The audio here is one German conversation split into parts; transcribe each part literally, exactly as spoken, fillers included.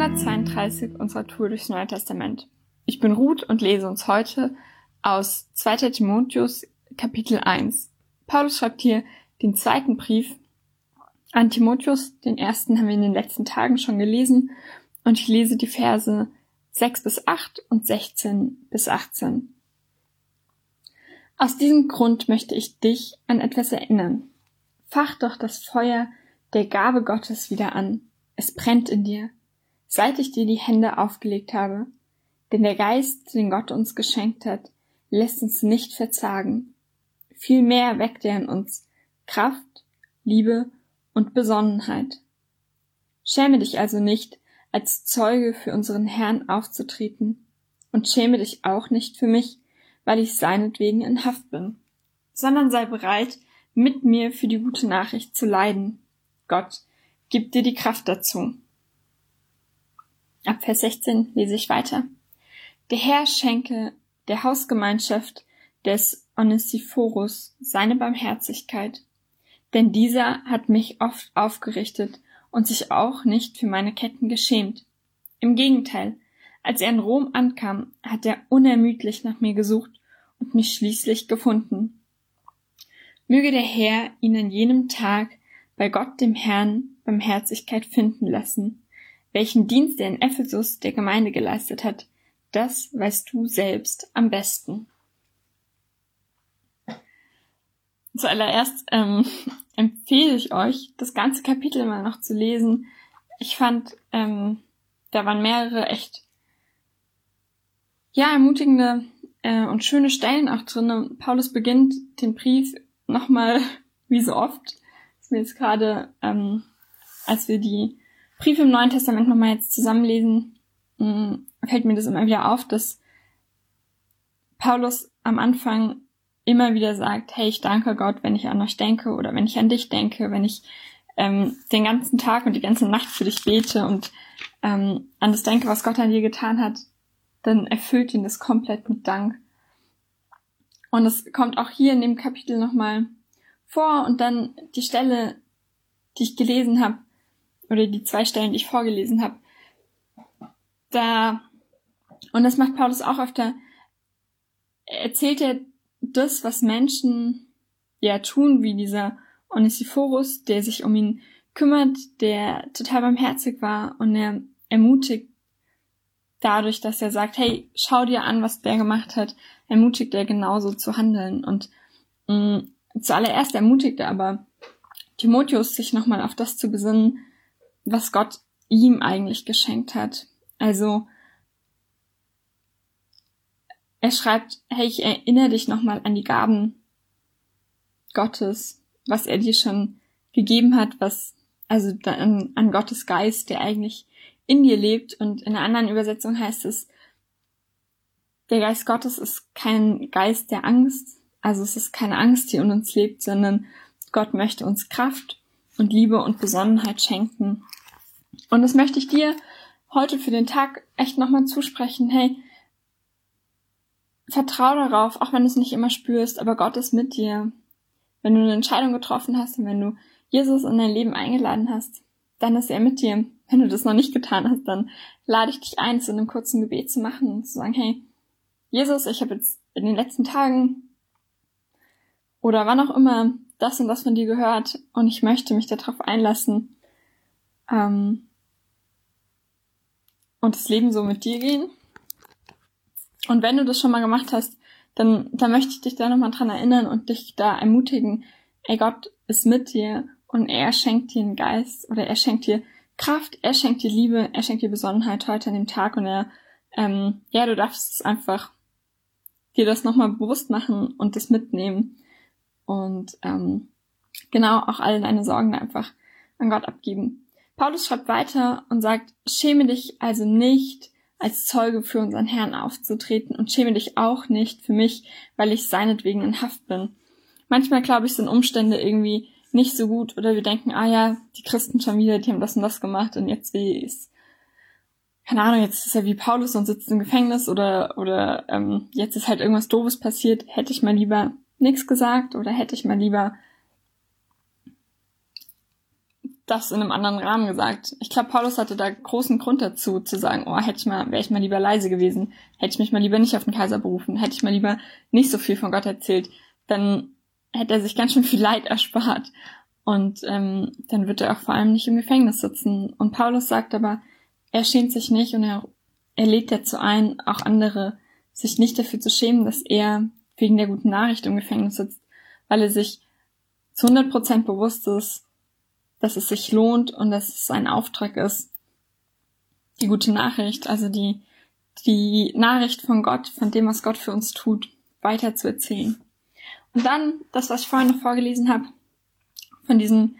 hundertzweiunddreißig unserer Tour durchs Neue Testament. Ich bin Ruth und lese uns heute aus zweiter Timotheus Kapitel eins. Paulus schreibt hier den zweiten Brief an Timotheus. Den ersten haben wir in den letzten Tagen schon gelesen und ich lese die Verse sechs bis acht und sechzehn bis achtzehn. Aus diesem Grund möchte ich dich an etwas erinnern. Fach doch das Feuer der Gabe Gottes wieder an. Es brennt in dir, seit ich dir die Hände aufgelegt habe. Denn der Geist, den Gott uns geschenkt hat, lässt uns nicht verzagen. Vielmehr weckt er in uns Kraft, Liebe und Besonnenheit. Schäme dich also nicht, als Zeuge für unseren Herrn aufzutreten, und schäme dich auch nicht für mich, weil ich seinetwegen in Haft bin, sondern sei bereit, mit mir für die gute Nachricht zu leiden. Gott gibt dir die Kraft dazu. Ab Vers sechzehn lese ich weiter. Der Herr schenke der Hausgemeinschaft des Onesiphorus seine Barmherzigkeit, denn dieser hat mich oft aufgerichtet und sich auch nicht für meine Ketten geschämt. Im Gegenteil, als er in Rom ankam, hat er unermüdlich nach mir gesucht und mich schließlich gefunden. Möge der Herr ihn an jenem Tag bei Gott dem Herrn Barmherzigkeit finden lassen, welchen Dienst er in Ephesus der Gemeinde geleistet hat. Das weißt du selbst am besten. Zuallererst ähm, empfehle ich euch, das ganze Kapitel mal noch zu lesen. Ich fand, ähm, da waren mehrere echt ja ermutigende äh, und schöne Stellen auch drin. Paulus beginnt den Brief nochmal, wie so oft, ist mir jetzt gerade, ähm, als wir die Briefe im Neuen Testament nochmal jetzt zusammenlesen, mh, fällt mir das immer wieder auf, dass Paulus am Anfang immer wieder sagt, hey, ich danke Gott, wenn ich an euch denke oder wenn ich an dich denke, wenn ich ähm, den ganzen Tag und die ganze Nacht für dich bete und ähm, an das denke, was Gott an dir getan hat, dann erfüllt ihn das komplett mit Dank. Und es kommt auch hier in dem Kapitel nochmal vor und dann die Stelle, die ich gelesen habe, oder die zwei Stellen, die ich vorgelesen habe, da, und das macht Paulus auch öfter, erzählt er das, was Menschen ja tun, wie dieser Onesiphorus, der sich um ihn kümmert, der total barmherzig war und er ermutigt dadurch, dass er sagt, hey, schau dir an, was der gemacht hat, ermutigt er genauso zu handeln. Und mh, zuallererst ermutigt er aber Timotheus, sich nochmal auf das zu besinnen, was Gott ihm eigentlich geschenkt hat. Also er schreibt, hey, ich erinnere dich nochmal an die Gaben Gottes, was er dir schon gegeben hat, was, also an, an Gottes Geist, der eigentlich in dir lebt. Und in einer anderen Übersetzung heißt es, der Geist Gottes ist kein Geist der Angst, also es ist keine Angst, die in uns lebt, sondern Gott möchte uns Kraft und Liebe und Besonnenheit schenken. Und das möchte ich dir heute für den Tag echt nochmal zusprechen. Hey, vertrau darauf, auch wenn du es nicht immer spürst, aber Gott ist mit dir. Wenn du eine Entscheidung getroffen hast und wenn du Jesus in dein Leben eingeladen hast, dann ist er mit dir. Wenn du das noch nicht getan hast, dann lade ich dich ein, zu einem kurzen Gebet zu machen und zu sagen, hey, Jesus, ich habe jetzt in den letzten Tagen oder wann auch immer das und das von dir gehört und ich möchte mich darauf einlassen ähm, und das Leben so mit dir gehen. Und wenn du das schon mal gemacht hast, dann, dann möchte ich dich da nochmal dran erinnern und dich da ermutigen, ey, Gott ist mit dir und er schenkt dir einen Geist oder er schenkt dir Kraft, er schenkt dir Liebe, er schenkt dir Besonnenheit heute an dem Tag und er, ähm, ja, du darfst es einfach dir das nochmal bewusst machen und das mitnehmen und ähm, genau auch all deine Sorgen einfach an Gott abgeben. Paulus schreibt weiter und sagt, schäme dich also nicht, als Zeuge für unseren Herrn aufzutreten und schäme dich auch nicht für mich, weil ich seinetwegen in Haft bin. Manchmal, glaube ich, sind Umstände irgendwie nicht so gut oder wir denken, ah ja, die Christen schon wieder, die haben das und das gemacht und jetzt wie ist, keine Ahnung, jetzt ist er wie Paulus und sitzt im Gefängnis oder oder ähm, jetzt ist halt irgendwas Doofes passiert, hätte ich mal lieber nichts gesagt oder hätte ich mal lieber das in einem anderen Rahmen gesagt. Ich glaube, Paulus hatte da großen Grund dazu, zu sagen, oh, hätte ich mal, wäre ich mal lieber leise gewesen, hätte ich mich mal lieber nicht auf den Kaiser berufen, hätte ich mal lieber nicht so viel von Gott erzählt, dann hätte er sich ganz schön viel Leid erspart. Und ähm, dann wird er auch vor allem nicht im Gefängnis sitzen. Und Paulus sagt aber, er schämt sich nicht und er, er lädt dazu ein, auch andere sich nicht dafür zu schämen, dass er wegen der guten Nachricht im Gefängnis sitzt, weil er sich zu hundert Prozent bewusst ist, dass es sich lohnt und dass es ein Auftrag ist, die gute Nachricht, also die, die Nachricht von Gott, von dem, was Gott für uns tut, weiter zu erzählen. Und dann, das, was ich vorhin noch vorgelesen habe, von diesem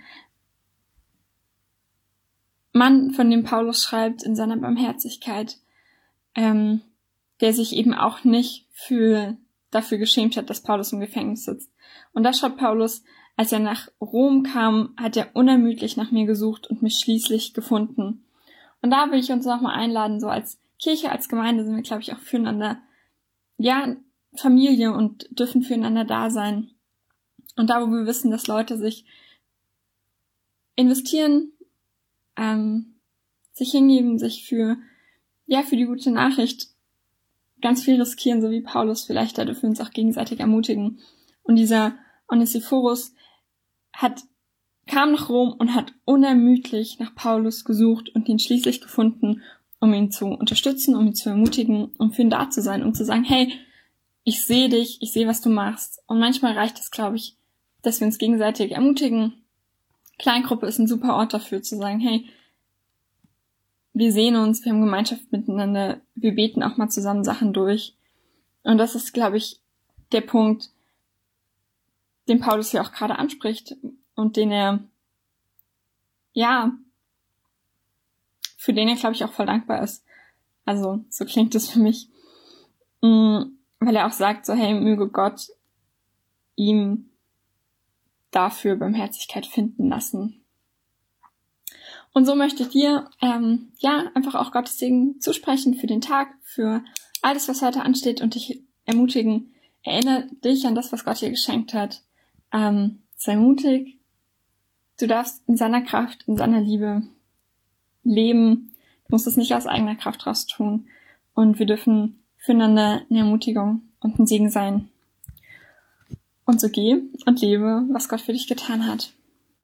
Mann, von dem Paulus schreibt in seiner Barmherzigkeit, ähm, der sich eben auch nicht für dafür geschämt hat, dass Paulus im Gefängnis sitzt. Und da schreibt Paulus, als er nach Rom kam, hat er unermüdlich nach mir gesucht und mich schließlich gefunden. Und da will ich uns nochmal einladen, so als Kirche, als Gemeinde sind wir, glaube ich, auch füreinander, ja, Familie und dürfen füreinander da sein. Und da, wo wir wissen, dass Leute sich investieren, ähm, sich hingeben, sich für, ja, für die gute Nachricht ganz viel riskieren, so wie Paulus vielleicht, da dürfen wir uns auch gegenseitig ermutigen. Und dieser Onesiphorus hat, kam nach Rom und hat unermüdlich nach Paulus gesucht und ihn schließlich gefunden, um ihn zu unterstützen, um ihn zu ermutigen, um für ihn da zu sein, um zu sagen, hey, ich sehe dich, ich sehe, was du machst. Und manchmal reicht es, glaube ich, dass wir uns gegenseitig ermutigen. Kleingruppe ist ein super Ort dafür, zu sagen, hey, wir sehen uns, wir haben Gemeinschaft miteinander, wir beten auch mal zusammen Sachen durch. Und das ist, glaube ich, der Punkt, den Paulus hier auch gerade anspricht und den er, ja, für den er, glaube ich, auch voll dankbar ist. Also, so klingt es für mich. Weil er auch sagt, so, hey, möge Gott ihm dafür Barmherzigkeit finden lassen. Und so möchte ich dir, ähm, ja, einfach auch Gottes Segen zusprechen für den Tag, für alles, was heute ansteht und dich ermutigen. Erinnere dich an das, was Gott dir geschenkt hat. Ähm, sei mutig. Du darfst in seiner Kraft, in seiner Liebe leben. Du musst es nicht aus eigener Kraft raus tun. Und wir dürfen füreinander eine Ermutigung und ein Segen sein. Und so geh und lebe, was Gott für dich getan hat.